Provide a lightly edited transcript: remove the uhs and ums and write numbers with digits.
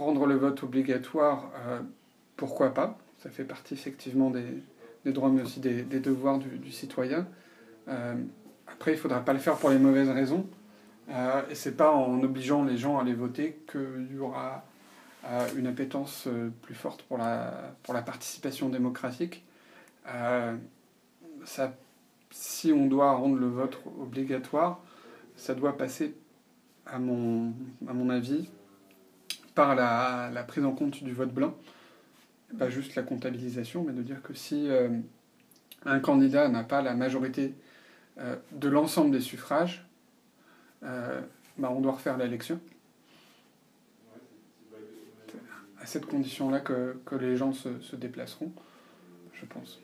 rendre le vote obligatoire, pourquoi pas? Ça fait partie effectivement des droits, mais aussi des devoirs du citoyen. Après, il ne faudra pas le faire pour les mauvaises raisons. Et c'est pas en obligeant les gens à aller voter qu'il y aura une appétence plus forte pour la participation démocratique. Si on doit rendre le vote obligatoire, ça doit passer, à mon avis, par la prise en compte du vote blanc. Pas juste la comptabilisation, mais de dire que si un candidat n'a pas la majorité de l'ensemble des suffrages, on doit refaire l'élection. À cette condition-là que les gens se déplaceront, je pense.